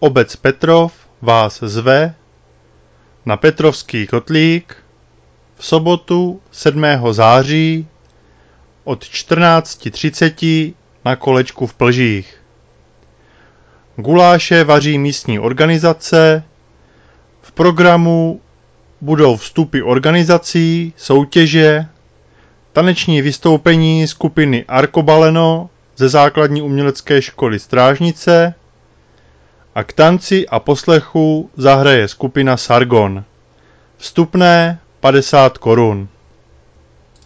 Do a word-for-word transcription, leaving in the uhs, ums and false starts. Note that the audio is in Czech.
Obec Petrov vás zve na Petrovský kotlík v sobotu sedmého září od čtrnáct třicet na kolečku v Plžích. Guláše vaří místní organizace, v programu budou vstupy organizací, soutěže, taneční vystoupení skupiny Arcobaleno ze základní umělecké školy Strážnice a k tanci a poslechu zahraje skupina Sargon. Vstupné padesát korun.